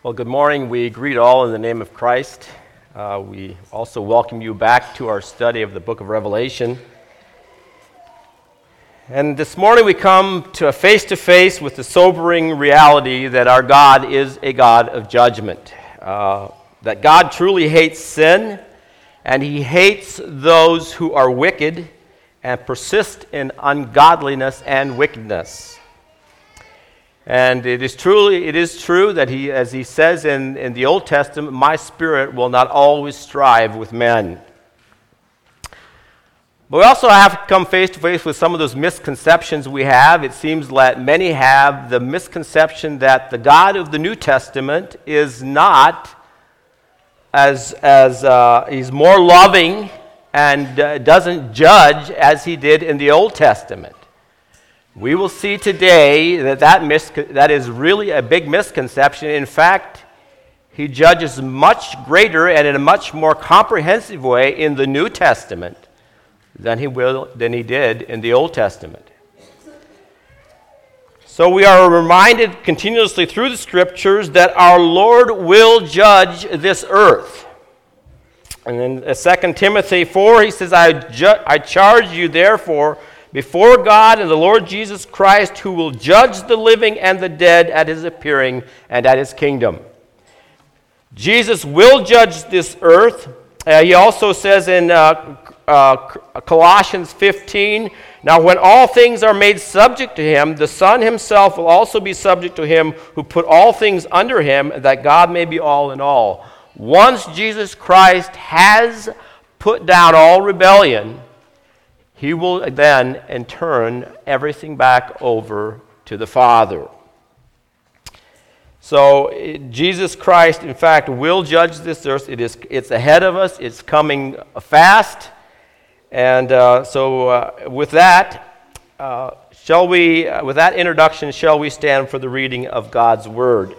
Well, good morning. We greet all in the name of Christ. We also welcome you back to our study of the book of Revelation. And this morning we come to a face-to-face with the sobering reality that our God is a God of judgment. That God truly hates sin, and He hates those who are wicked and persist in ungodliness and wickedness. And it is true that He, as He says in the Old Testament, my spirit will not always strive with men. But we also have to come face to face with some of those misconceptions we have. It seems that many have the misconception that the God of the New Testament is not He's more loving and doesn't judge as He did in the Old Testament. We will see today that is really a big misconception. In fact, He judges much greater and in a much more comprehensive way in the New Testament than He did in the Old Testament. So we are reminded continuously through the Scriptures that our Lord will judge this earth. And in 2 Timothy 4, he says, I charge you therefore before God and the Lord Jesus Christ, who will judge the living and the dead at His appearing and at His kingdom. Jesus will judge this earth. He also says in Colossians 15, now when all things are made subject to Him, the Son Himself will also be subject to Him who put all things under Him, that God may be all in all. Once Jesus Christ has put down all rebellion, He will then, in turn, everything back over to the Father. So Jesus Christ, in fact, will judge this earth. It's ahead of us. It's coming fast. And with that, with that introduction, shall we stand for the reading of God's Word?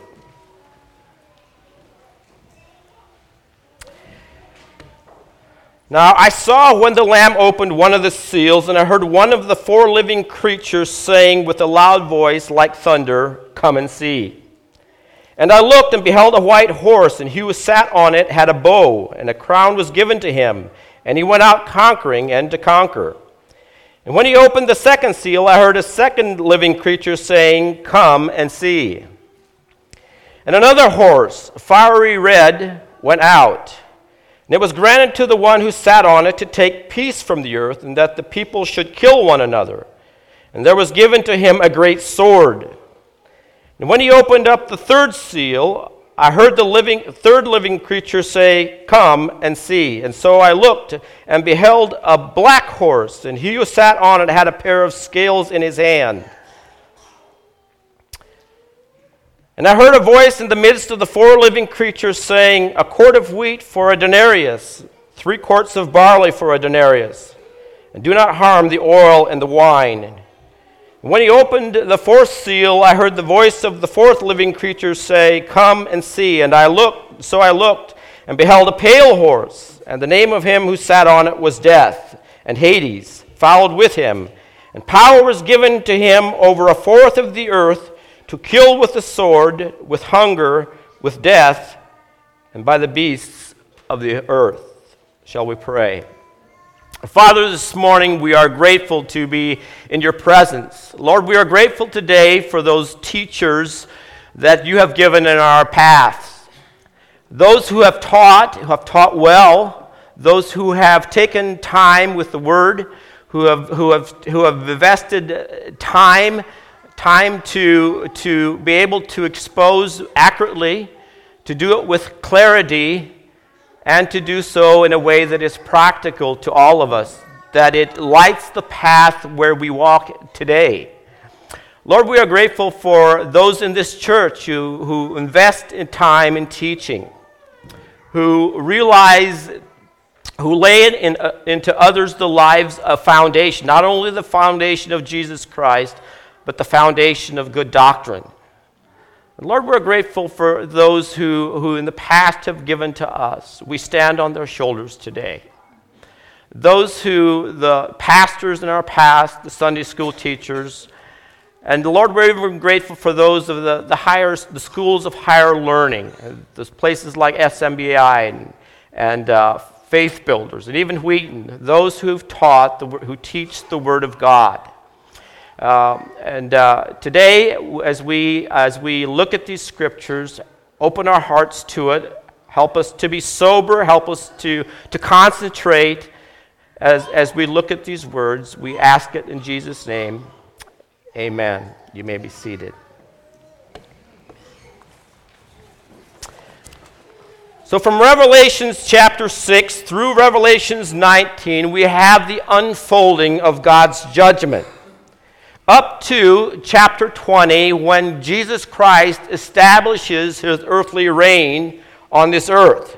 Now I saw when the Lamb opened one of the seals, and I heard one of the four living creatures saying with a loud voice like thunder, "Come and see." And I looked and beheld a white horse, and he who sat on it had a bow, and a crown was given to him, and he went out conquering and to conquer. And when he opened the second seal, I heard a second living creature saying, "Come and see." And another horse, fiery red, went out. And it was granted to the one who sat on it to take peace from the earth, and that the people should kill one another. And there was given to him a great sword. And when he opened up the third seal, I heard the third living creature say, "Come and see." And so I looked and beheld a black horse, and he who sat on it had a pair of scales in his hand. And I heard a voice in the midst of the four living creatures saying, "A quart of wheat for a denarius, 3 quarts of barley for a denarius, and do not harm the oil and the wine." And when he opened the fourth seal, I heard the voice of the fourth living creature say, "Come and see." And I looked and beheld a pale horse, and the name of him who sat on it was Death, and Hades followed with him. And power was given to him over a fourth of the earth, to kill with the sword, with hunger, with death, and by the beasts of the earth. Shall we pray? Father, this morning we are grateful to be in your presence. Lord, we are grateful today for those teachers that you have given in our paths. Those who have taught well, those who have taken time with the word, who have invested time to be able to expose accurately, to do it with clarity, and to do so in a way that is practical to all of us, that it lights the path where we walk today. Lord, we are grateful for those in this church who invest in time in teaching, who lay into others the lives of foundation, not only the foundation of Jesus Christ, but the foundation of good doctrine. And Lord, we're grateful for those who in the past have given to us. We stand on their shoulders today. Those the pastors in our past, the Sunday school teachers, And the Lord, we're even grateful for those of the schools of higher learning, those places like SMBI and Faith Builders, and even Wheaton, those who've taught, who teach the Word of God. Today, as we look at these scriptures, open our hearts to it, help us to be sober, help us to concentrate as we look at these words. We ask it in Jesus' name. Amen. You may be seated. So from Revelations chapter 6 through Revelations 19, we have the unfolding of God's judgment. Up to chapter 20, when Jesus Christ establishes his earthly reign on this earth.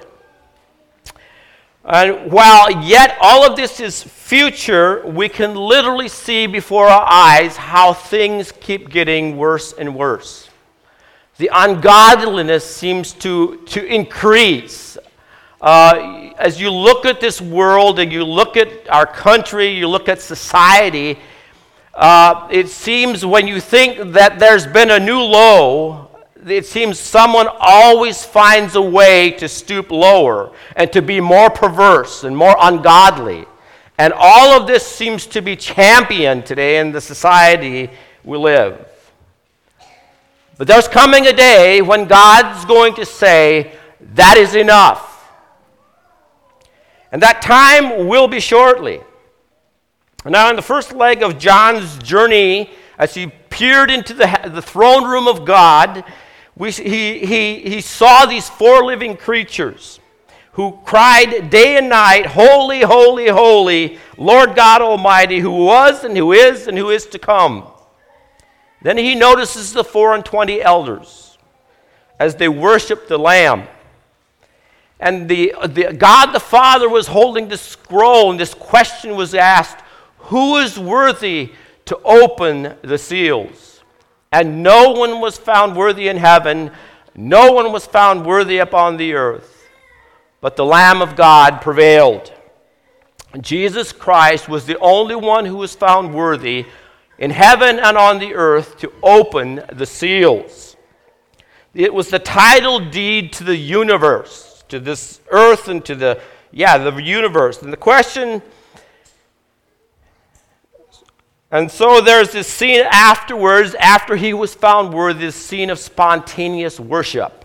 And while yet all of this is future, we can literally see before our eyes how things keep getting worse and worse. The ungodliness seems to increase. As you look at this world and you look at our country, you look at society, it seems when you think that there's been a new low, it seems someone always finds a way to stoop lower and to be more perverse and more ungodly. And all of this seems to be championed today in the society we live. But there's coming a day when God's going to say, that is enough. And that time will be shortly. Now, in the first leg of John's journey, as he peered into the throne room of God, he saw these four living creatures who cried day and night, holy, holy, holy, Lord God Almighty, who was and who is to come. Then he notices the 24 elders as they worship the Lamb. And God the Father was holding the scroll, and this question was asked, who is worthy to open the seals? And no one was found worthy in heaven, no one was found worthy upon the earth, but the Lamb of God prevailed. Jesus Christ was the only one who was found worthy in heaven and on the earth to open the seals. It was the title deed to the universe, to this earth and to the universe. And the question... And so there's this scene afterwards, after he was found worthy, this scene of spontaneous worship.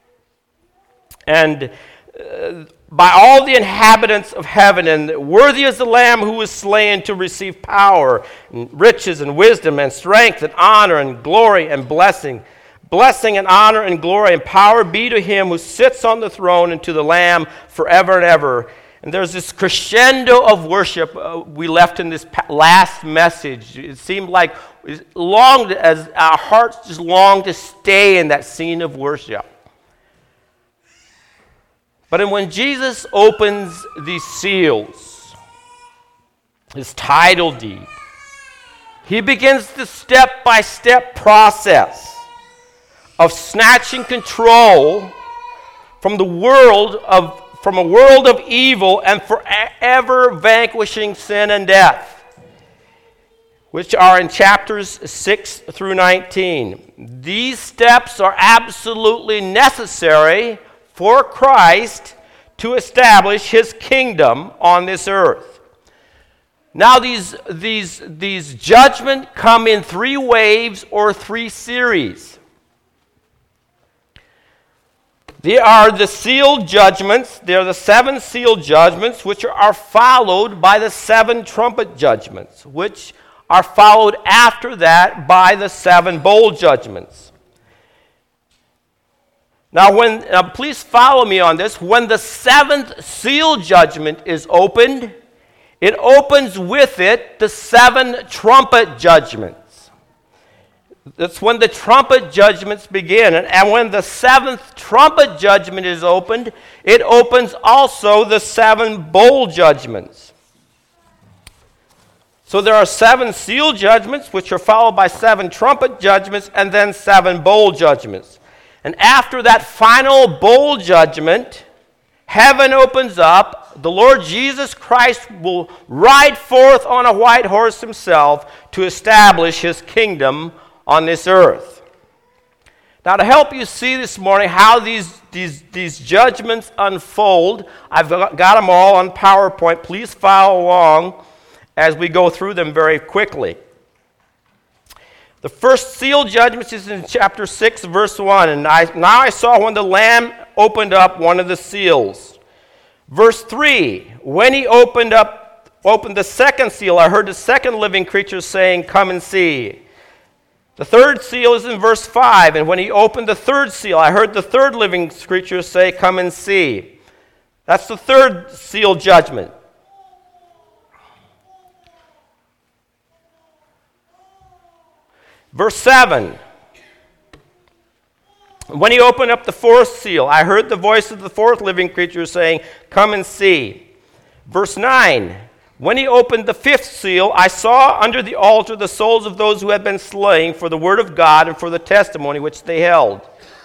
And by all the inhabitants of heaven, and worthy is the Lamb who was slain to receive power, and riches and wisdom and strength and honor and glory and blessing. Blessing and honor and glory and power be to him who sits on the throne and to the Lamb forever and ever. And there's this crescendo of worship we left in this last message. It seemed like as our hearts just long to stay in that scene of worship. But when Jesus opens these seals, his title deed, he begins the step-by-step process of snatching control from a world of evil and forever vanquishing sin and death, which are in chapters 6 through 19. These steps are absolutely necessary for Christ to establish his kingdom on this earth. Now, these judgments come in 3 waves or 3 series. They are the sealed judgments. They are the 7 sealed judgments, which are followed by the 7 trumpet judgments, which are followed after that by the 7 bowl judgments. Now, please follow me on this. When the 7th seal judgment is opened, it opens with it the 7 trumpet judgments. That's when the trumpet judgments begin. And when the 7th trumpet judgment is opened, it opens also the 7 bowl judgments. So there are 7 seal judgments, which are followed by 7 trumpet judgments, and then 7 bowl judgments. And after that final bowl judgment, heaven opens up. The Lord Jesus Christ will ride forth on a white horse himself to establish his kingdom on this earth. Now, to help you see this morning how these judgments unfold, I've got them all on PowerPoint. Please follow along as we go through them very quickly. The first seal judgment is in chapter 6, verse 1. And now I saw when the Lamb opened up one of the seals. Verse 3, when he opened the second seal, I heard the second living creature saying, "Come and see." The third seal is in verse 5. And when he opened the third seal, I heard the third living creature say, "Come and see." That's the third seal judgment. Verse 7. When he opened up the fourth seal, I heard the voice of the fourth living creature saying, "Come and see." Verse 9. When he opened the fifth seal, I saw under the altar the souls of those who had been slain for the word of God and for the testimony which they held.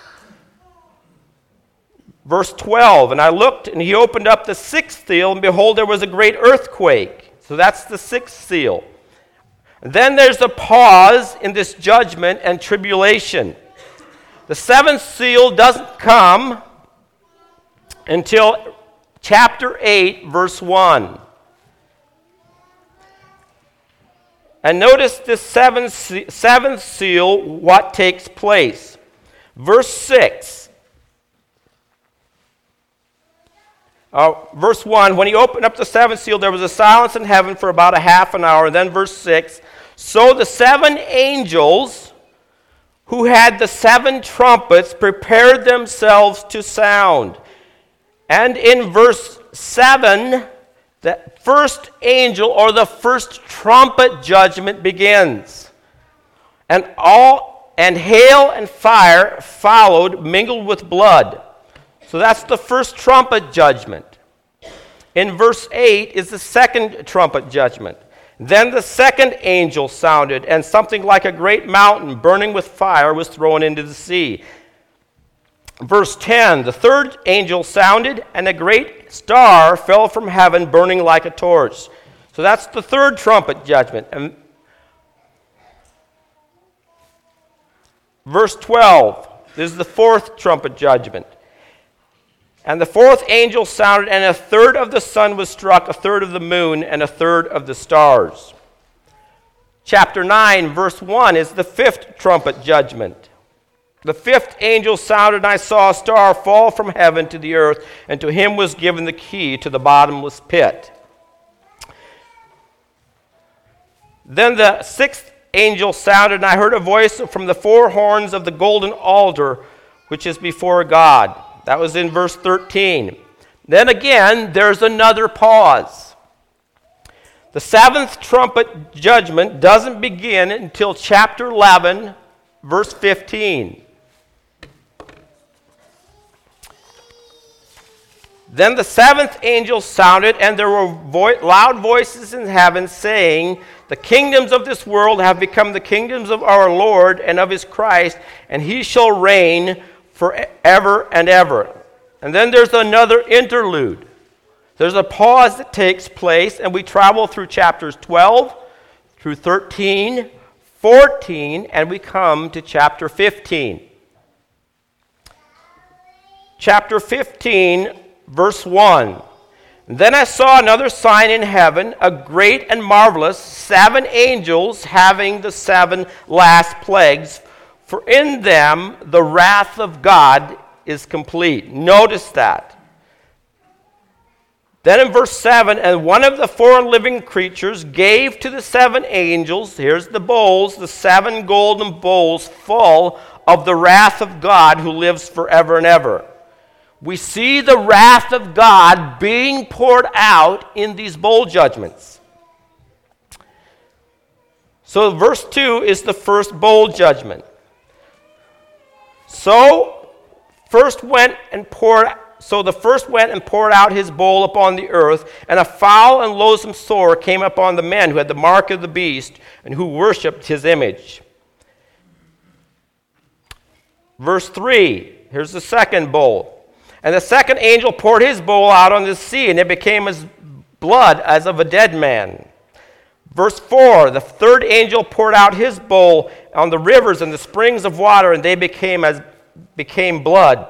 Verse 12, and I looked, and he opened up the sixth seal, and behold, there was a great earthquake. So that's the sixth seal. And then there's a pause in this judgment and tribulation. The seventh seal doesn't come until chapter 8, verse 1. And notice this seventh seal, what takes place. Verse 6. Verse 1, when he opened up the seventh seal, there was a silence in heaven for about a half an hour. And then verse 6, so the seven angels who had the seven trumpets prepared themselves to sound. And in verse 7, the first angel or the first trumpet judgment begins. And hail and fire followed, mingled with blood. So that's the first trumpet judgment. In verse 8 is the second trumpet judgment. Then the second angel sounded, and something like a great mountain burning with fire was thrown into the sea. Verse 10, the third angel sounded, and a great star fell from heaven, burning like a torch. So that's the third trumpet judgment. And verse 12, this is the fourth trumpet judgment. And the fourth angel sounded, and a third of the sun was struck, a third of the moon, and a third of the stars. Chapter 9, verse 1 is the fifth trumpet judgment. The fifth angel sounded, and I saw a star fall from heaven to the earth, and to him was given the key to the bottomless pit. Then the sixth angel sounded, and I heard a voice from the four horns of the golden altar, which is before God. That was in verse 13. Then again, there's another pause. The seventh trumpet judgment doesn't begin until chapter 11, verse 15. Then the seventh angel sounded, and there were loud voices in heaven saying, the kingdoms of this world have become the kingdoms of our Lord and of his Christ, and he shall reign forever and ever. And then there's another interlude. There's a pause that takes place, and we travel through chapters 12 through 13, 14, and we come to chapter 15. Chapter 15, verse 1. Then I saw another sign in heaven, a great and marvelous, 7 angels having the 7 last plagues, for in them the wrath of God is complete. Notice that. Then in verse 7, and one of the 4 living creatures gave to the 7 angels, here's the bowls, the 7 golden bowls full of the wrath of God who lives forever and ever. We see the wrath of God being poured out in these bowl judgments. So verse 2 is the first bowl judgment. So the first went and poured out his bowl upon the earth, and a foul and loathsome sore came upon the men who had the mark of the beast and who worshipped his image. Verse 3, here's the second bowl. And the second angel poured his bowl out on the sea, and it became as blood as of a dead man. Verse 4, the third angel poured out his bowl on the rivers and the springs of water, and they became blood.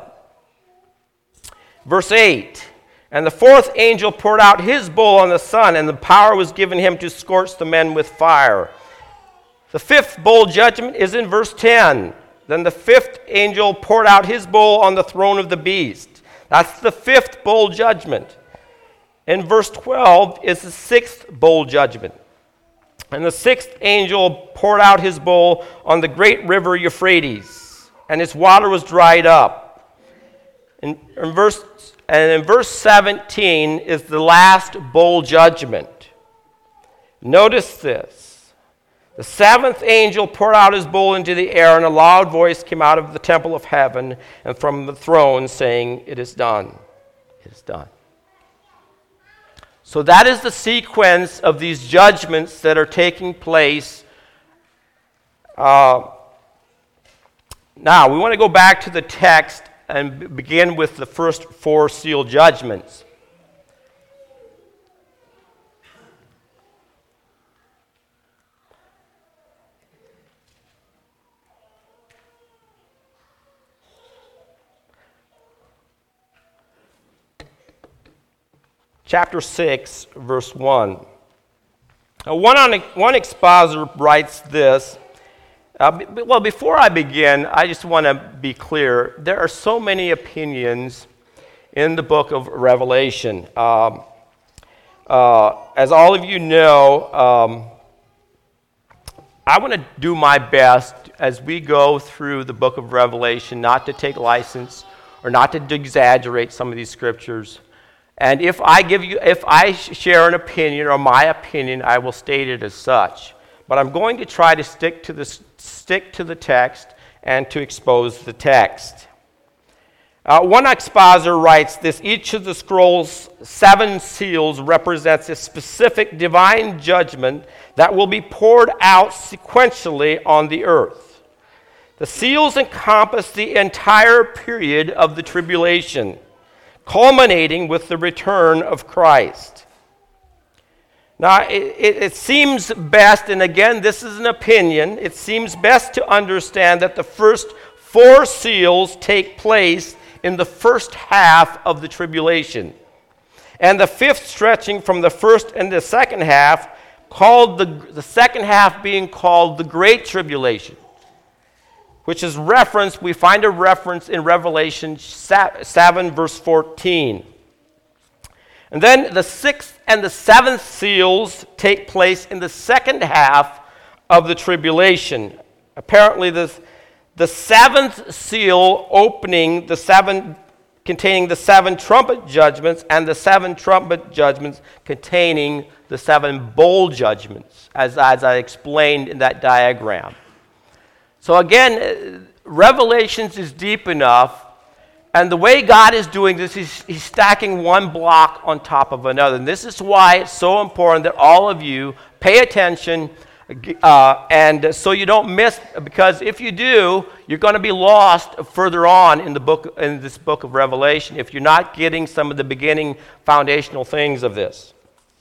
Verse 8, and the fourth angel poured out his bowl on the sun, and the power was given him to scorch the men with fire. The fifth bowl judgment is in verse 10. Then the fifth angel poured out his bowl on the throne of the beast. That's the fifth bowl judgment. In verse 12 is the sixth bowl judgment. And the sixth angel poured out his bowl on the great river Euphrates, and its water was dried up. In verse 17 is the last bowl judgment. Notice this. The seventh angel poured out his bowl into the air, and a loud voice came out of the temple of heaven and from the throne, saying, "It is done. It is done." So that is the sequence of these judgments that are taking place. Now, we want to go back to the text and begin with the first four seal judgments. Chapter 6, verse 1. One expositor writes this. Before I begin, I just want to be clear. There are so many opinions in the book of Revelation. As all of you know, I want to do my best as we go through the book of Revelation not to take license or not to exaggerate some of these scriptures. And if I share an opinion or my opinion, I will state it as such. But I'm going to try to stick to the text and to expose the text. One expositor writes this: each of the scroll's 7 seals represents a specific divine judgment that will be poured out sequentially on the earth. The seals encompass the entire period of the tribulation, culminating with the return of Christ. Now, it seems best, and again, this is an opinion, it seems best to understand that the first 4 seals take place in the first half of the tribulation, and the fifth stretching from the first and the second half, called the second half being called the Great Tribulation, which is referenced, we find a reference in Revelation 7, verse 14. And then the 6th and the 7th seals take place in the second half of the tribulation. Apparently, the 7th seal opening containing the 7 trumpet judgments, and the 7 trumpet judgments containing the 7 bowl judgments, as I explained in that diagram. So again, Revelations is deep enough, and the way God is doing this, he's stacking one block on top of another. And this is why it's so important that all of you pay attention, and so you don't miss, because if you do, you're going to be lost further on in this book of Revelation if you're not getting some of the beginning foundational things of this.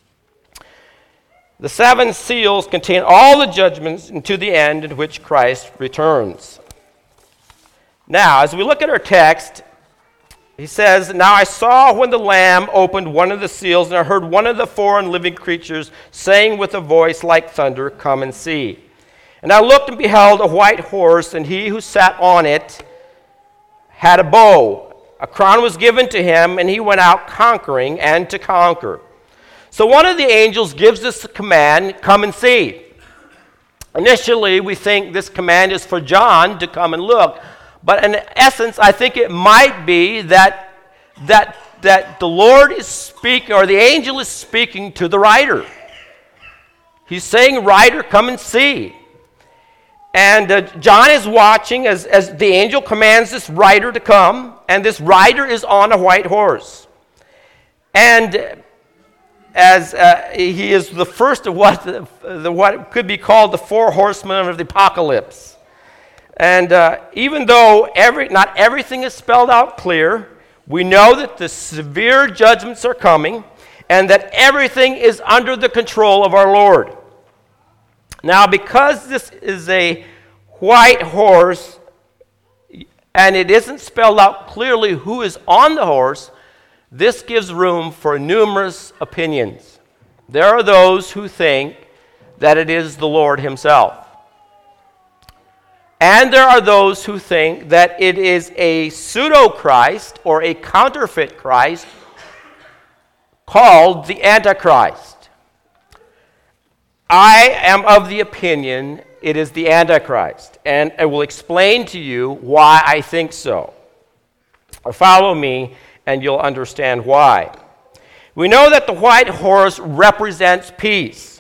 The 7 seals contain all the judgments unto the end in which Christ returns. Now, as we look at our text, he says, "Now I saw when the Lamb opened one of the seals, and I heard one of the 4 living creatures saying with a voice like thunder, 'Come and see.' And I looked and beheld a white horse, and he who sat on it had a bow. A crown was given to him, and he went out conquering and to conquer." So one of the angels gives us the command, "Come and see." Initially, we think this command is for John to come and look. But in essence, I think it might be that the Lord is speaking, or the angel is speaking to the rider. He's saying, "Rider, come and see." And John is watching as the angel commands this rider to come, and this rider is on a white horse. And as he is the first of what could be called the 4 horsemen of the apocalypse. And even though not everything is spelled out clear, we know that the severe judgments are coming and that everything is under the control of our Lord. Now, because this is a white horse, and it isn't spelled out clearly who is on the horse, this gives room for numerous opinions. There are those who think that it is the Lord himself. And there are those who think that it is a pseudo-Christ or a counterfeit Christ called the Antichrist. I am of the opinion it is the Antichrist, and I will explain to you why I think so. Follow me, and you'll understand why. We know that the white horse represents peace.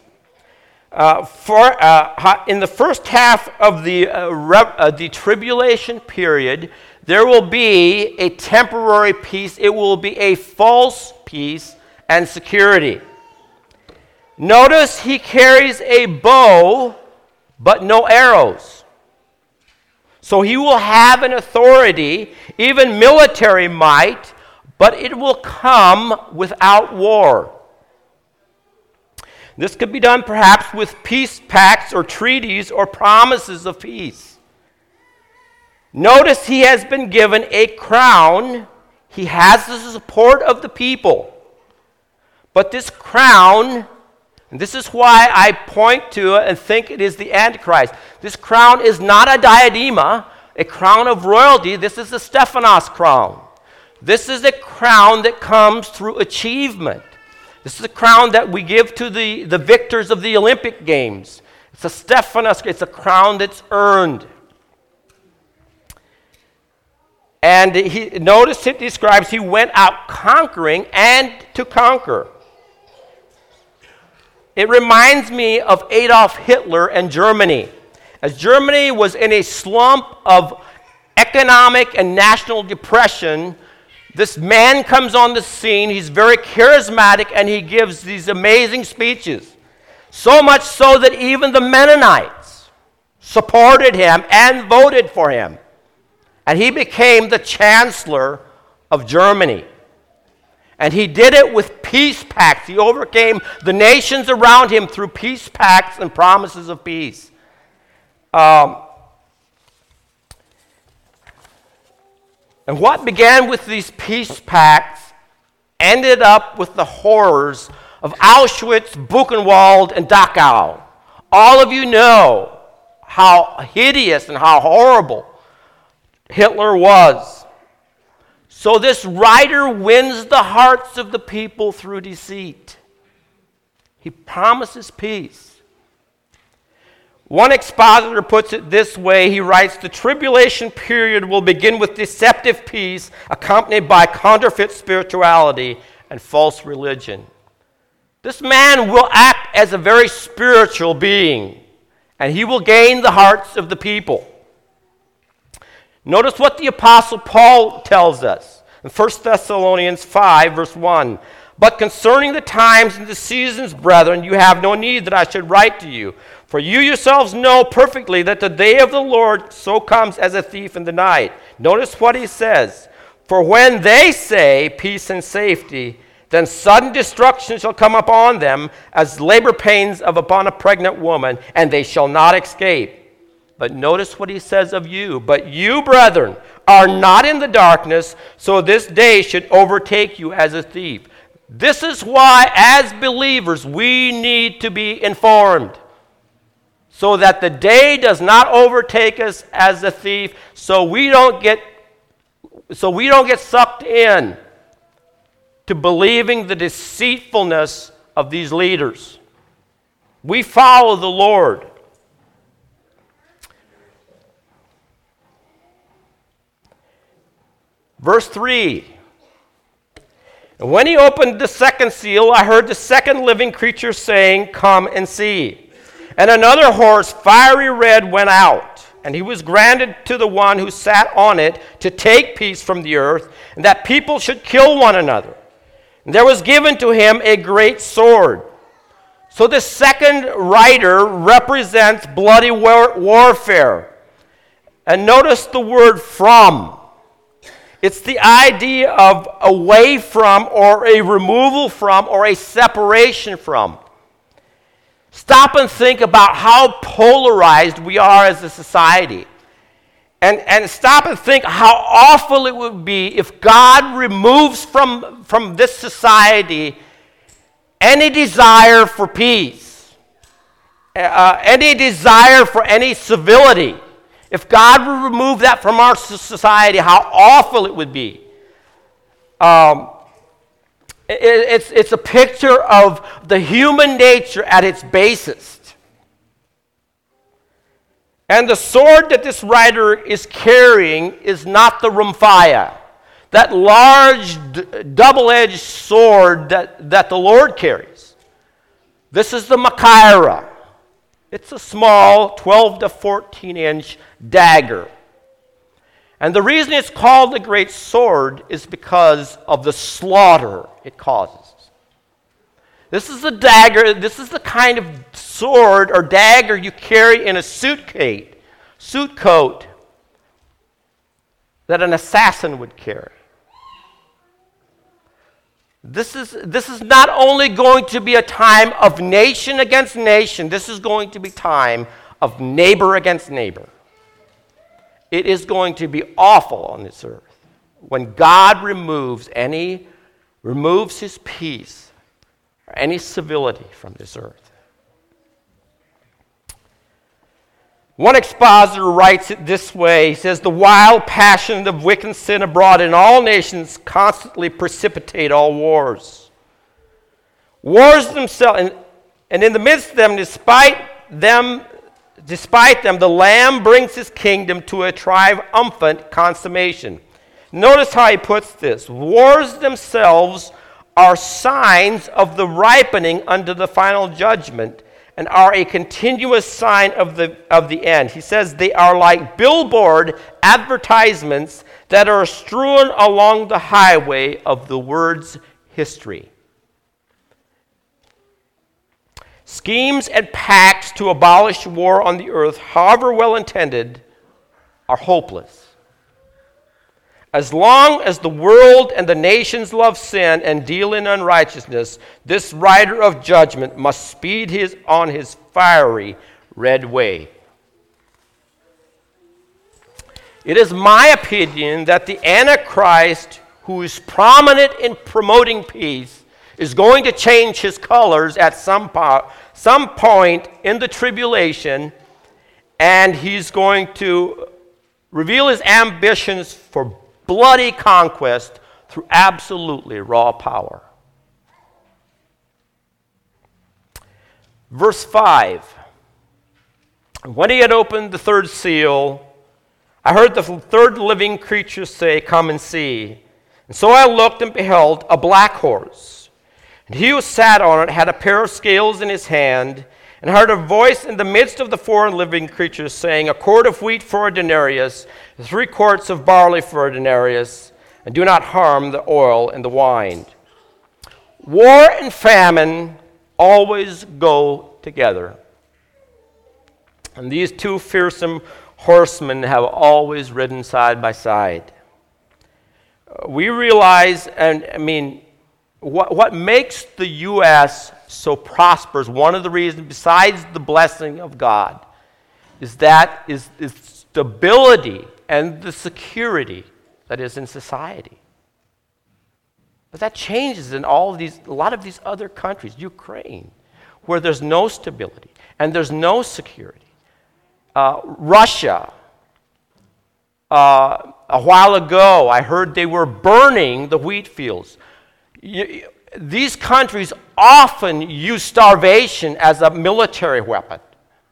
In the first half of the tribulation period, there will be a temporary peace. It will be a false peace and security. Notice he carries a bow, but no arrows. So he will have an authority, even military might, but it will come without war. This could be done perhaps with peace pacts or treaties or promises of peace. Notice he has been given a crown. He has the support of the people. But this crown, and this is why I point to it and think it is the Antichrist. This crown is not a diadema, a crown of royalty. This is the Stephanos crown. This is a crown that comes through achievement. This is a crown that we give to the victors of the Olympic Games. It's a Stephanos, it's a crown that's earned. And notice it describes he went out conquering and to conquer. It reminds me of Adolf Hitler and Germany. As Germany was in a slump of economic and national depression, this man comes on the scene. He's very charismatic, and he gives these amazing speeches. So much so that even the Mennonites supported him and voted for him. And he became the chancellor of Germany. And he did it with peace pacts. He overcame the nations around him through peace pacts and promises of peace. And what began with these peace pacts ended up with the horrors of Auschwitz, Buchenwald, and Dachau. All of you know how hideous and how horrible Hitler was. So this writer wins the hearts of the people through deceit. He promises peace. One expositor puts it this way. He writes, the tribulation period will begin with deceptive peace accompanied by counterfeit spirituality and false religion. This man will act as a very spiritual being, and he will gain the hearts of the people. Notice what the Apostle Paul tells us in 1 Thessalonians 5, verse 1. But concerning the times and the seasons, brethren, you have no need that I should write to you. For you yourselves know perfectly that the day of the Lord so comes as a thief in the night. Notice what he says. For when they say peace and safety, then sudden destruction shall come upon them as labor pains upon a pregnant woman, and they shall not escape. But notice what he says of you. But you, brethren, are not in the darkness, so this day should overtake you as a thief. This is why, as believers, we need to be informed, so that the day does not overtake us as a thief, so we don't get sucked in to believing the deceitfulness of these leaders. We follow the Lord. Verse 3. And when he opened the second seal, I heard the second living creature saying, come and see. And another horse, fiery red, went out, and he was granted to the one who sat on it to take peace from the earth, and that people should kill one another. And there was given to him a great sword. So the second rider represents bloody warfare. And notice the word from. It's the idea of away from, or a removal from, or a separation from. Stop and think about how polarized we are as a society. And stop and think how awful it would be if God removes from this society any desire for peace, any desire for any civility. If God would remove that from our society, how awful it would be. It's a picture of the human nature at its basest. And the sword that this writer is carrying is not the Rumphia, that large double-edged sword that the Lord carries. This is the Machaira. It's a small 12 to 14-inch dagger. And the reason it's called the great sword is because of the slaughter it causes. This is the dagger, this is the kind of sword or dagger you carry in a suit coat that an assassin would carry. This is not only going to be a time of nation against nation, this is going to be time of neighbor against neighbor. It is going to be awful on this earth when God removes his peace or any civility from this earth. One expositor writes it this way. He says, the wild passion of wicked sin abroad in all nations constantly precipitate all wars. Wars themselves, and in the midst of them, despite them, the Lamb brings his kingdom to a triumphant consummation. Notice how he puts this. Wars themselves are signs of the ripening unto the final judgment and are a continuous sign of the end. He says they are like billboard advertisements that are strewn along the highway of the world's history. Schemes and pacts to abolish war on the earth, however well intended, are hopeless. As long as the world and the nations love sin and deal in unrighteousness, this rider of judgment must speed on his fiery red way. It is my opinion that the Antichrist, who is prominent in promoting peace, is going to change his colors at some point in the tribulation, and he's going to reveal his ambitions for bloody conquest through absolutely raw power. Verse 5. When he had opened the third seal, I heard the third living creature say, "Come and see." And so I looked and beheld a black horse. And he who sat on it had a pair of scales in his hand, and heard a voice in the midst of the four living creatures saying, "A quart of wheat for a denarius, 3 quarts of barley for a denarius, and do not harm the oil and the wine." War and famine always go together. And these two fearsome horsemen have always ridden side by side. We realize, what makes the U.S. so prosperous, one of the reasons, besides the blessing of God, is stability and the security that is in society. But that changes in a lot of these other countries, Ukraine, where there's no stability and there's no security. Russia, a while ago, I heard they were burning the wheat fields. These countries often use starvation as a military weapon.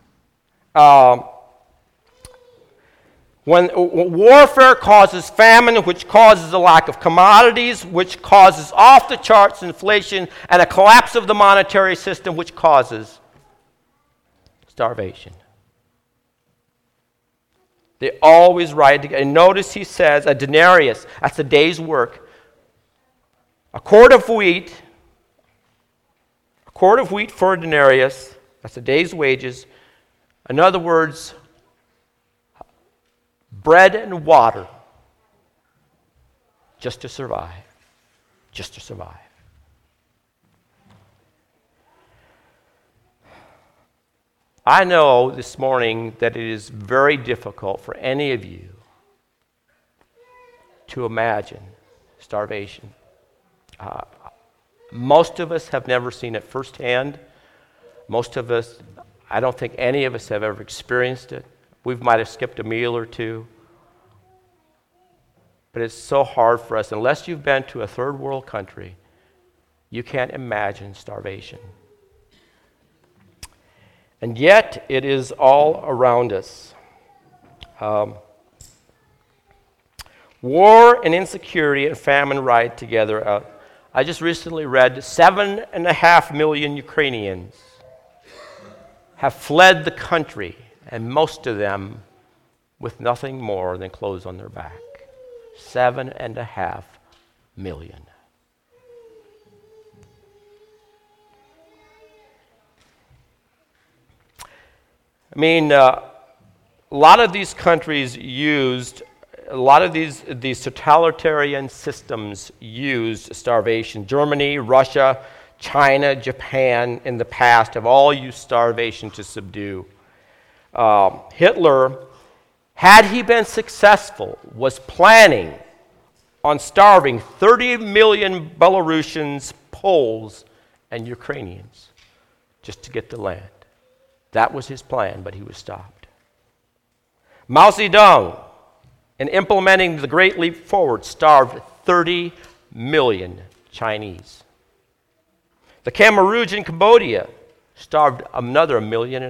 When warfare causes famine, which causes a lack of commodities, which causes off-the-charts inflation, and a collapse of the monetary system, which causes starvation. They always ride together. And notice he says, a denarius, that's a day's work. A quart of wheat for a denarius, that's a day's wages. In other words, bread and water just to survive. Just to survive. I know this morning that it is very difficult for any of you to imagine starvation. Most of us have never seen it firsthand. Most of us, I don't think any of us have ever experienced it. We might have skipped a meal or two. But it's so hard for us. Unless you've been to a third world country, you can't imagine starvation. And yet, it is all around us. War and insecurity and famine ride together. I just recently read 7.5 million Ukrainians have fled the country, and most of them with nothing more than clothes on their back. 7.5 million. I mean, a lot of these countries used, a lot of these totalitarian systems used starvation. Germany, Russia, China, Japan in the past have all used starvation to subdue. Hitler, had he been successful, was planning on starving 30 million Belarusians, Poles, and Ukrainians just to get the land. That was his plan, but he was stopped. Mao Zedong, in implementing the Great Leap Forward, starved 30 million Chinese. The Khmer in Cambodia starved another 1.5 million.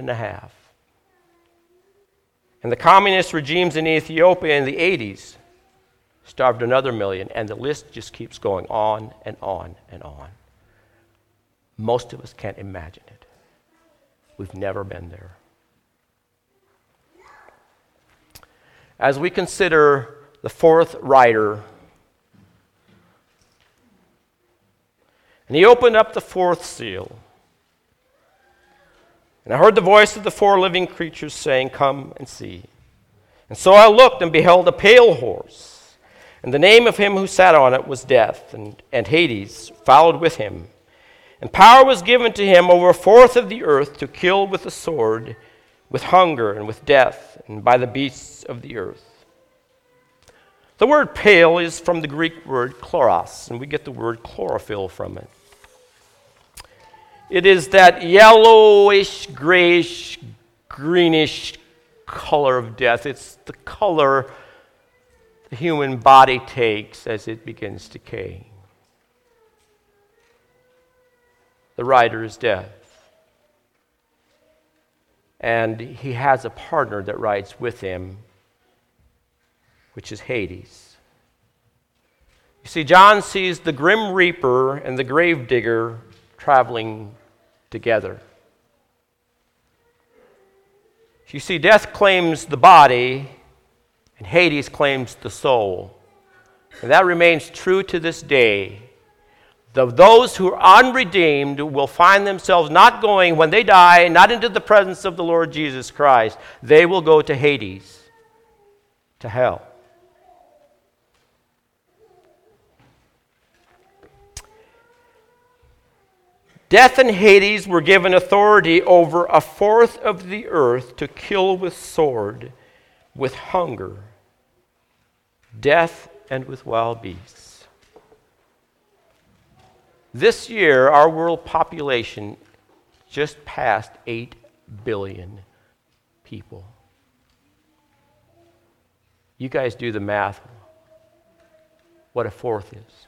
And the communist regimes in Ethiopia in the 80s starved another 1 million, and the list just keeps going on and on and on. Most of us can't imagine it. We've never been there. As we consider the fourth rider, and he opened up the fourth seal, and I heard the voice of the 4 living creatures saying, "Come and see." And so I looked and beheld a pale horse, and the name of him who sat on it was Death, and Hades followed with him. And power was given to him over 1/4 of the earth to kill with the sword, with hunger, and with death, and by the beasts of the earth. The word pale is from the Greek word chloros, and we get the word chlorophyll from it. It is that yellowish, grayish, greenish color of death. It's the color the human body takes as it begins to decay. The rider is Death. And he has a partner that rides with him, which is Hades. You see, John sees the grim reaper and the gravedigger traveling together. You see, Death claims the body, and Hades claims the soul. And that remains true to this day. Those who are unredeemed will find themselves not going, when they die, not into the presence of the Lord Jesus Christ. They will go to Hades, to hell. Death and Hades were given authority over 1/4 of the earth to kill with sword, with hunger, death, and with wild beasts. This year, our world population just passed 8 billion people. You guys do the math. What 1/4 is.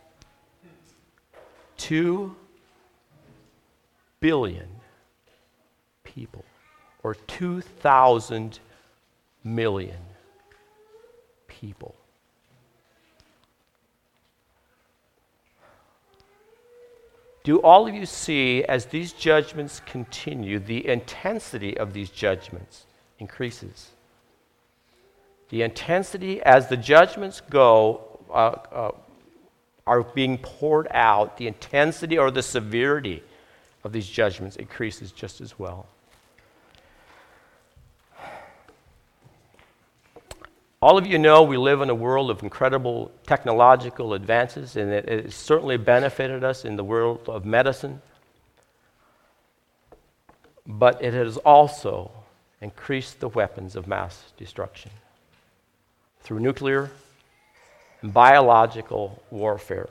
2 billion people, or 2,000 million people. Do all of you see, as these judgments continue, the intensity of these judgments increases? The intensity as the judgments go, are being poured out, the intensity or the severity of these judgments increases just as well. All of you know we live in a world of incredible technological advances, and it has certainly benefited us in the world of medicine. But it has also increase the weapons of mass destruction through nuclear and biological warfare.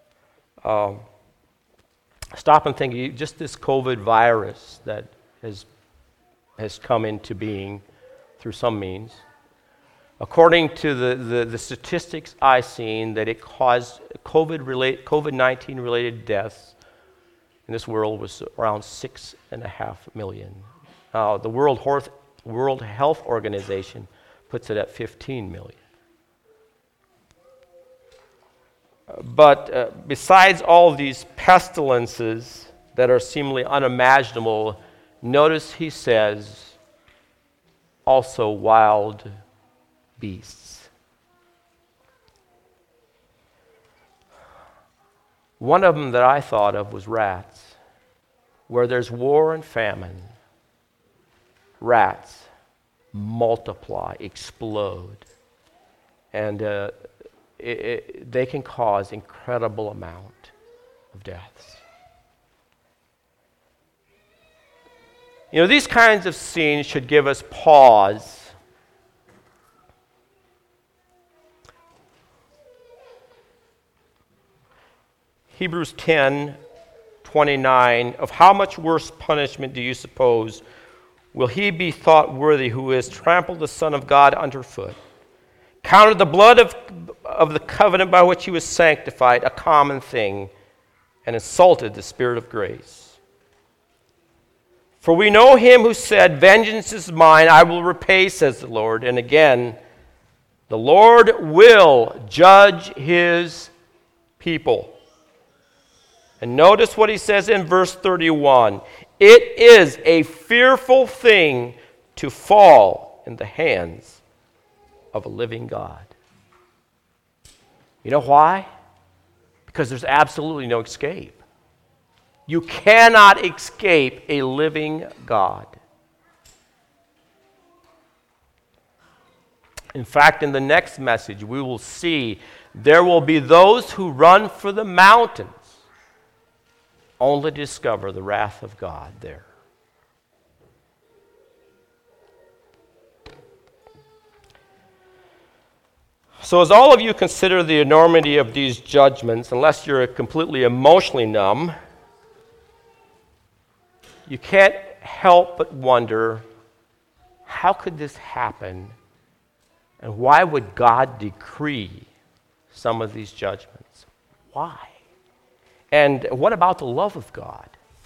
Stop and think, just this COVID virus that has come into being through some means. According to the statistics I've seen, that it caused COVID-19 related deaths in this world was around 6.5 million. The World Health Organization puts it at 15 million. But besides all these pestilences that are seemingly unimaginable, notice he says also wild beasts. One of them that I thought of was rats. Where there's war and famine, rats multiply, explode, and they can cause incredible amount of deaths. You know, these kinds of scenes should give us pause. Hebrews 10:29, of how much worse punishment do you suppose will he be thought worthy who has trampled the Son of God underfoot, counted the blood of the covenant by which he was sanctified a common thing, and insulted the Spirit of grace? For we know him who said, vengeance is mine, I will repay, says the Lord. And again, the Lord will judge his people. And notice what he says in verse 31. It is a fearful thing to fall in the hands of a living God. You know why? Because there's absolutely no escape. You cannot escape a living God. In fact, in the next message, we will see there will be those who run for the mountains only to discover the wrath of God there. So as all of you consider the enormity of these judgments, unless you're completely emotionally numb, you can't help but wonder, how could this happen? And why would God decree some of these judgments? Why? And what about the love of God?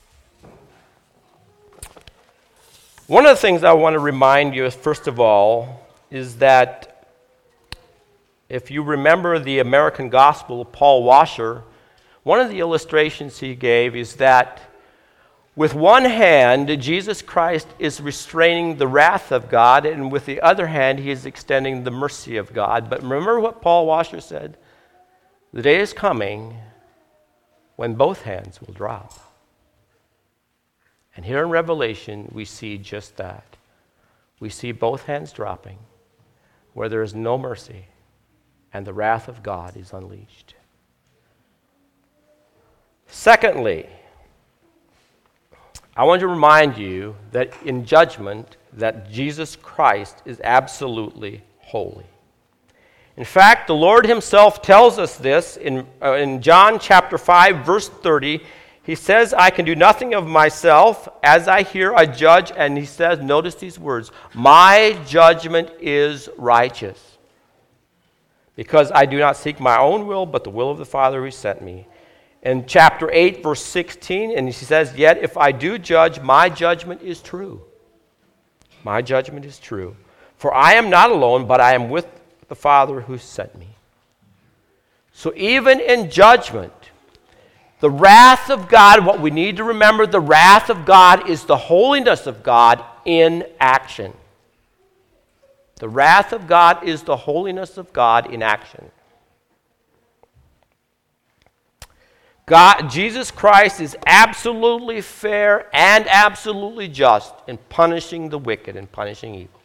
One of the things I want to remind you, first of all, is that if you remember the American Gospel of Paul Washer, one of the illustrations he gave is that with one hand, Jesus Christ is restraining the wrath of God, and with the other hand, he is extending the mercy of God. But remember what Paul Washer said? The day is coming when both hands will drop. And here in Revelation, we see just that. We see both hands dropping, where there is no mercy, and the wrath of God is unleashed. Secondly, I want to remind you that in judgment, that Jesus Christ is absolutely holy. In fact, the Lord himself tells us this in John chapter 5, verse 30. He says, I can do nothing of myself. As I hear, I judge. And he says, notice these words, my judgment is righteous, because I do not seek my own will, but the will of the Father who sent me. In chapter 8, verse 16, and he says, yet if I do judge, my judgment is true. My judgment is true. For I am not alone, but I am with the Father who sent me. So even in judgment, the wrath of God, what we need to remember, the wrath of God is the holiness of God in action. The wrath of God is the holiness of God in action. God, Jesus Christ is absolutely fair and absolutely just in punishing the wicked and punishing evil.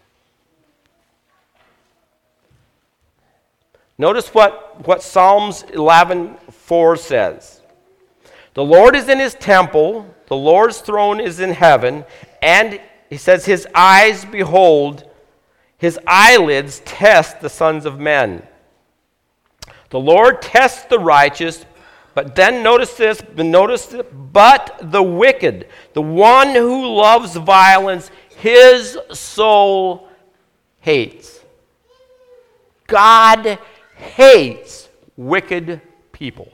Notice what Psalms 11:4 says. The Lord is in his temple, the Lord's throne is in heaven, and he says, his eyes behold, his eyelids test the sons of men. The Lord tests the righteous, but then notice this, but the wicked, the one who loves violence, his soul hates. God hates wicked people.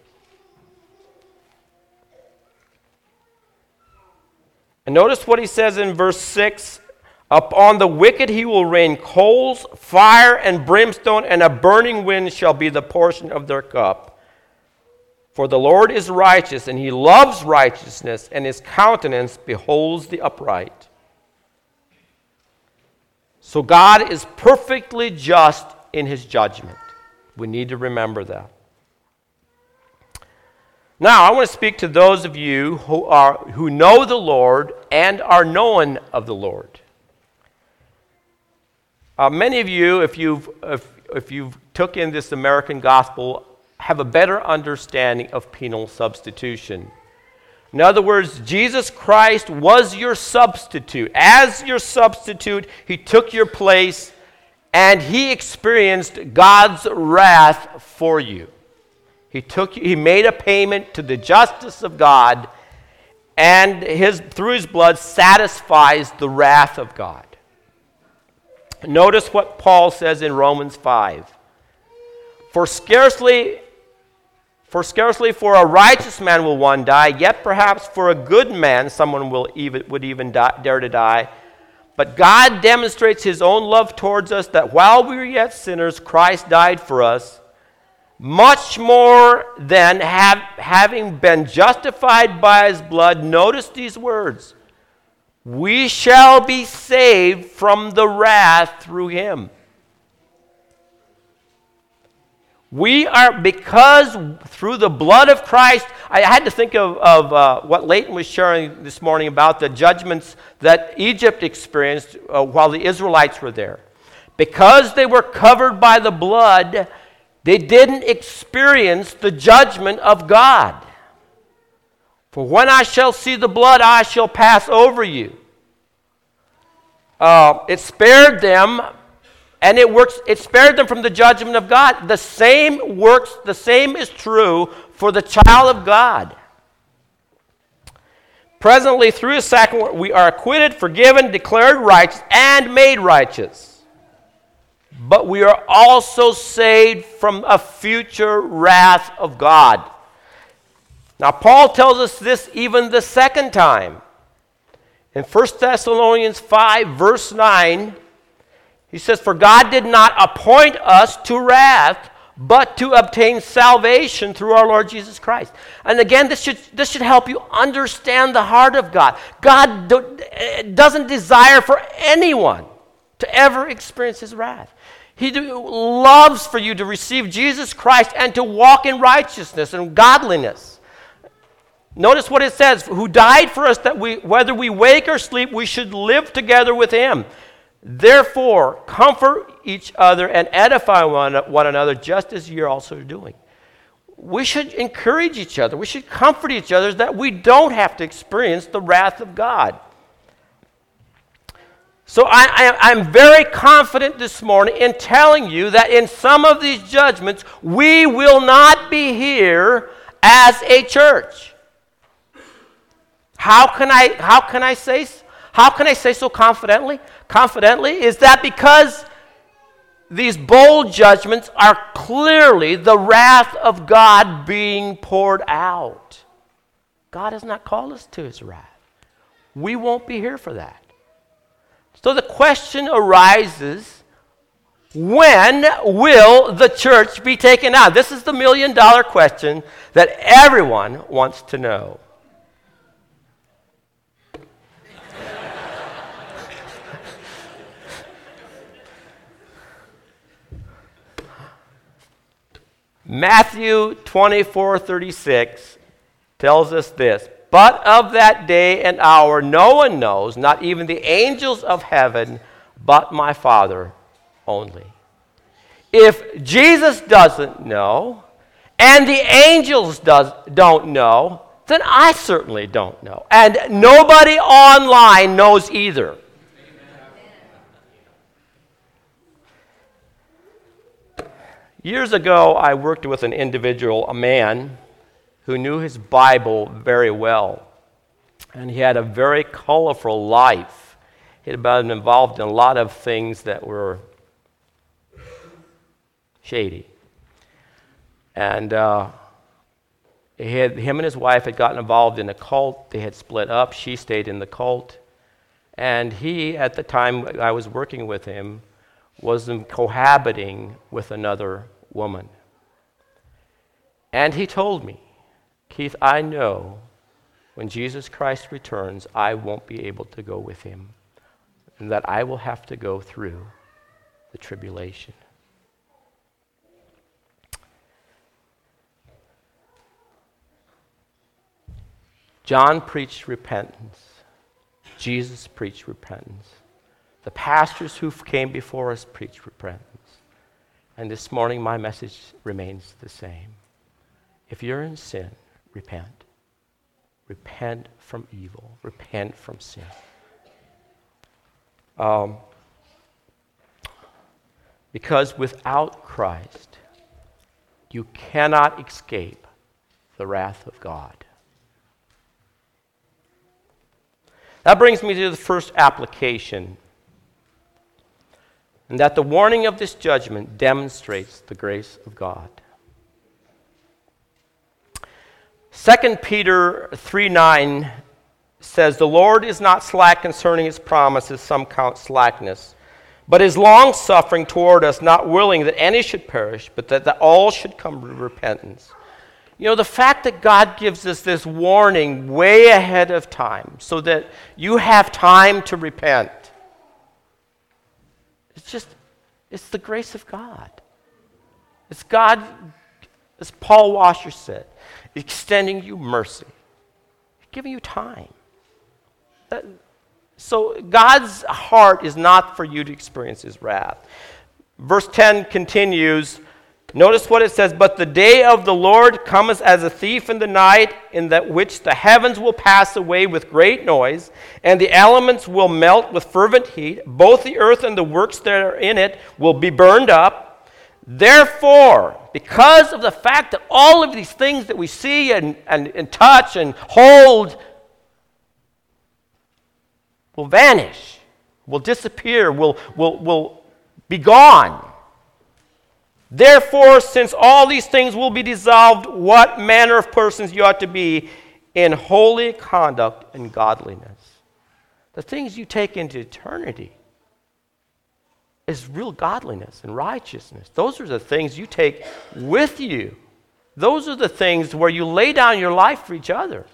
And notice what he says in verse 6. Upon the wicked he will rain coals, fire, and brimstone, and a burning wind shall be the portion of their cup. For the Lord is righteous, and he loves righteousness, and his countenance beholds the upright. So God is perfectly just in his judgment. We need to remember that. Now, I want to speak to those of you who know the Lord and are known of the Lord. Many of you, if you've took in this American gospel, have a better understanding of penal substitution. In other words, Jesus Christ was your substitute. As your substitute, he took your place and he experienced God's wrath for you. He made a payment to the justice of God, and through his blood satisfies the wrath of God. Notice what Paul says in Romans 5. For scarcely for a righteous man will one die, yet perhaps for a good man someone would even dare to die. But God demonstrates his own love towards us, that while we were yet sinners, Christ died for us. Much more than having been justified by his blood, notice these words, we shall be saved from the wrath through him. We are, because through the blood of Christ, I had to think of what Leighton was sharing this morning about the judgments that Egypt experienced while the Israelites were there. Because they were covered by the blood, they didn't experience the judgment of God. For when I shall see the blood, I shall pass over you. It spared them, and it spared them from the judgment of God. The same is true for the child of God. Presently, through his sacrament, we are acquitted, forgiven, declared righteous, and made righteous. But we are also saved from a future wrath of God. Now, Paul tells us this even the second time. In 1 Thessalonians 5, verse 9, he says, for God did not appoint us to wrath, but to obtain salvation through our Lord Jesus Christ. And again, this should help you understand the heart of God. God doesn't desire for anyone to ever experience his wrath. He loves for you to receive Jesus Christ and to walk in righteousness and godliness. Notice what it says, who died for us that whether we wake or sleep, we should live together with him. Therefore, comfort each other and edify one another, just as you're also doing. We should encourage each other. We should comfort each other that we don't have to experience the wrath of God. So I'm very confident this morning in telling you that in some of these judgments, we will not be here as a church. How can I say so confidently? Confidently is that because these bold judgments are clearly the wrath of God being poured out. God has not called us to his wrath. We won't be here for that. So the question arises, when will the church be taken out? This is the million-dollar question that everyone wants to know. Matthew 24:36 tells us this. But of that day and hour no one knows, not even the angels of heaven, but my Father only. If Jesus doesn't know, and the angels don't know, then I certainly don't know. And nobody online knows either. Years ago, I worked with an individual, a man, who knew his Bible very well. And he had a very colorful life. He had been involved in a lot of things that were shady. And him and his wife had gotten involved in a cult. They had split up. She stayed in the cult. And he, at the time I was working with him, was cohabiting with another woman. And he told me, Keith, I know when Jesus Christ returns, I won't be able to go with him, and that I will have to go through the tribulation. John preached repentance. Jesus preached repentance. The pastors who came before us preached repentance. And this morning, my message remains the same. If you're in sin, repent. Repent from evil. Repent from sin. Because without Christ, you cannot escape the wrath of God. That brings me to the first application, and that the warning of this judgment demonstrates the grace of God. 2 Peter 3:9 says, "The Lord is not slack concerning his promises, some count slackness, but is long-suffering toward us, not willing that any should perish, but that all should come to repentance." You know, the fact that God gives us this warning way ahead of time so that you have time to repent, it's the grace of God. It's God, as Paul Washer said, extending you mercy, giving you time. So God's heart is not for you to experience his wrath. Verse 10 continues. Notice what it says, "But the day of the Lord cometh as a thief in the night, in that which the heavens will pass away with great noise, and the elements will melt with fervent heat. Both the earth and the works that are in it will be burned up. Therefore, because of the fact that all of these things that we see and touch and hold will vanish, will disappear, will be gone. Therefore, since all these things will be dissolved, what manner of persons you ought to be in holy conduct and godliness." The things you take into eternity is real godliness and righteousness. Those are the things you take with you. Those are the things where you lay down your life for each other.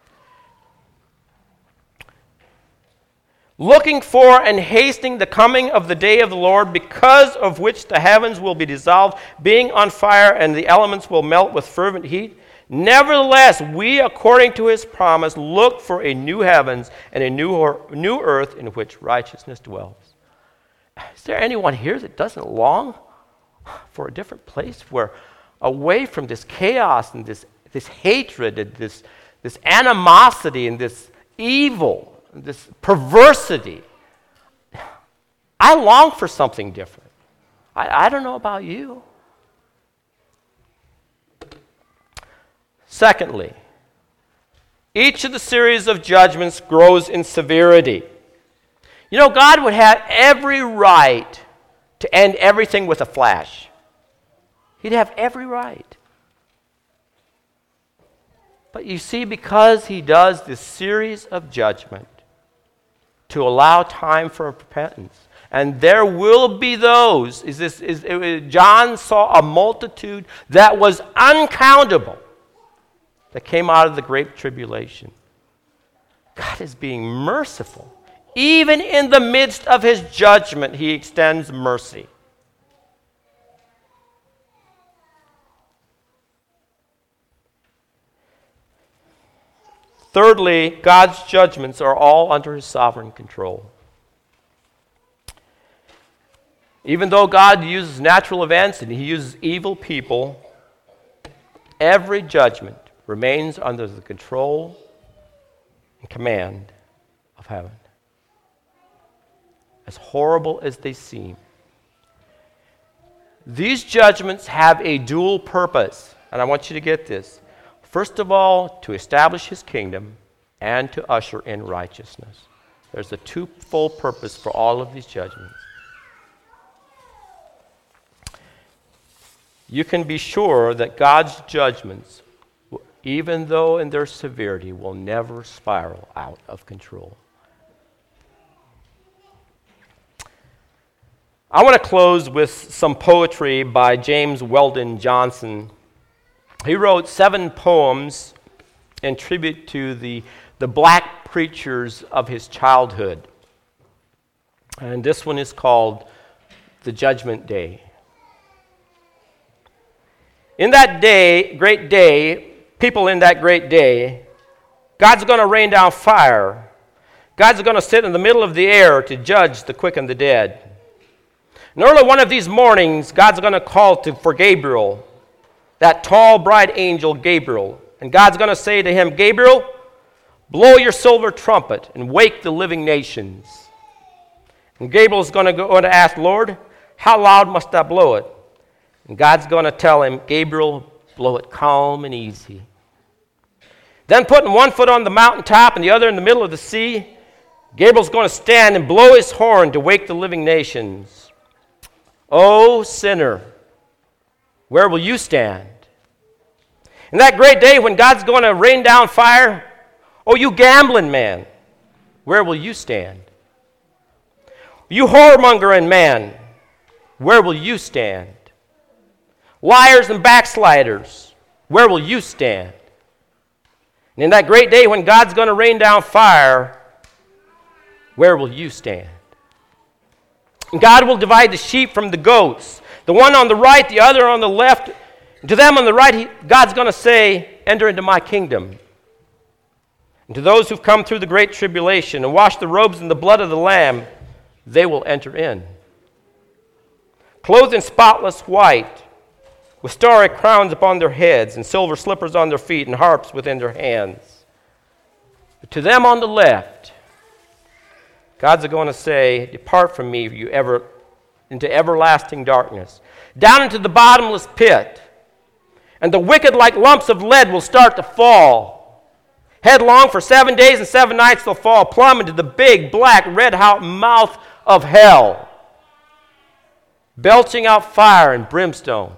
"Looking for and hastening the coming of the day of the Lord, because of which the heavens will be dissolved, being on fire, and the elements will melt with fervent heat. Nevertheless, we, according to his promise, look for a new heavens and a new earth in which righteousness dwells." Is there anyone here that doesn't long for a different place, where away from this chaos and this hatred and this animosity and this evil, this perversity? I long for something different. I don't know about you. Secondly, each of the series of judgments grows in severity. You know, God would have every right to end everything with a flash. He'd have every right. But you see, because he does this series of judgment to allow time for repentance, and there will be those, John saw a multitude that was uncountable that came out of the great tribulation. God is being merciful. Even in the midst of his judgment, he extends mercy. Thirdly, God's judgments are all under his sovereign control. Even though God uses natural events and he uses evil people, every judgment remains under the control and command of heaven. As horrible as they seem. These judgments have a dual purpose, and I want you to get this. First of all, to establish his kingdom and to usher in righteousness. There's a twofold purpose for all of these judgments. You can be sure that God's judgments, even though in their severity, will never spiral out of control. I want to close with some poetry by James Weldon Johnson. He wrote 7 poems in tribute to the black preachers of his childhood. And this one is called The Judgment Day. In that day, great day, people in that great day, God's going to rain down fire. God's going to sit in the middle of the air to judge the quick and the dead. And early one of these mornings, God's going to call for Gabriel, that tall, bright angel Gabriel. And God's going to say to him, Gabriel, blow your silver trumpet and wake the living nations. And Gabriel's going to go and ask, Lord, how loud must I blow it? And God's going to tell him, Gabriel, blow it calm and easy. Then putting one foot on the mountaintop and the other in the middle of the sea, Gabriel's going to stand and blow his horn to wake the living nations. O sinner, where will you stand? In that great day when God's going to rain down fire, oh, you gambling man, where will you stand? You whoremongering man, where will you stand? Liars and backsliders, where will you stand? And in that great day when God's going to rain down fire, where will you stand? And God will divide the sheep from the goats, the one on the right, the other on the left. And to them on the right, God's going to say, enter into my kingdom. And to those who've come through the great tribulation and washed the robes in the blood of the Lamb, they will enter in. Clothed in spotless white, with starry crowns upon their heads, and silver slippers on their feet, and harps within their hands. But to them on the left, God's going to say, depart from me, you ever into everlasting darkness, down into the bottomless pit. And the wicked, like lumps of lead, will start to fall. Headlong for 7 days and 7 nights they'll fall plumb into the big, black, red-hot mouth of hell, belching out fire and brimstone.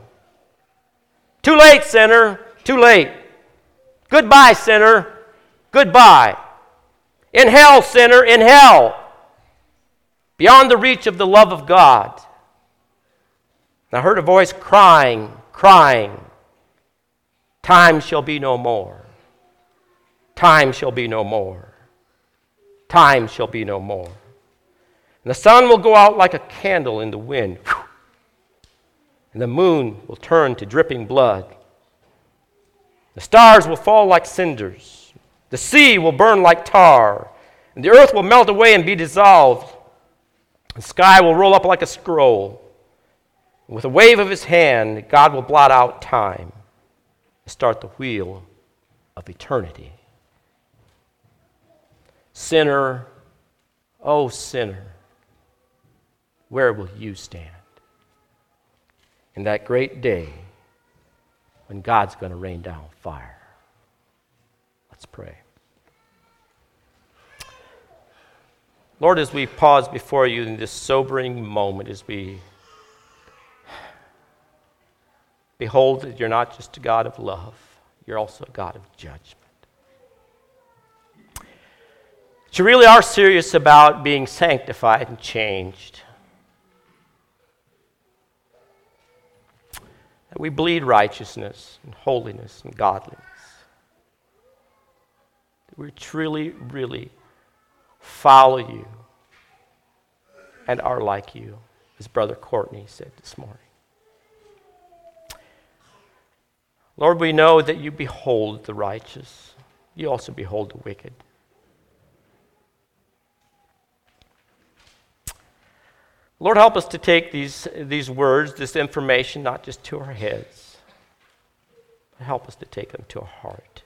Too late, sinner, too late. Goodbye, sinner, goodbye. In hell, sinner, in hell. Beyond the reach of the love of God. And I heard a voice crying, crying, time shall be no more. Time shall be no more. Time shall be no more. And the sun will go out like a candle in the wind. And the moon will turn to dripping blood. The stars will fall like cinders. The sea will burn like tar. And the earth will melt away and be dissolved. The sky will roll up like a scroll. And with a wave of his hand, God will blot out time and start the wheel of eternity. Sinner, oh sinner, where will you stand in that great day when God's going to rain down fire? Let's pray. Lord, as we pause before you in this sobering moment, as we behold that you're not just a God of love, you're also a God of judgment. That you really are serious about being sanctified and changed. That we bleed righteousness and holiness and godliness. That we truly, really follow you and are like you, as Brother Courtney said this morning. Lord, we know that you behold the righteous. You also behold the wicked. Lord, help us to take these words, this information, not just to our heads, but help us to take them to our heart.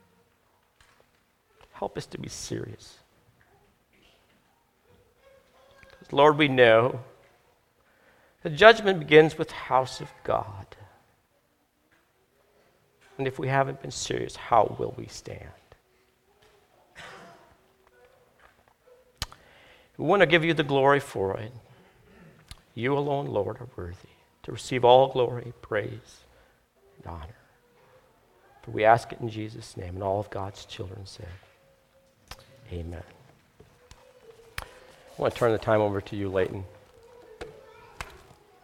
Help us to be serious. Lord, we know The judgment begins with the house of God. And if we haven't been serious, how will we stand? We want to give you the glory for it. You alone, Lord, are worthy to receive all glory, praise, and honor. For we ask it in Jesus' name, and all of God's children said, amen. I want to turn the time over to you, Leighton.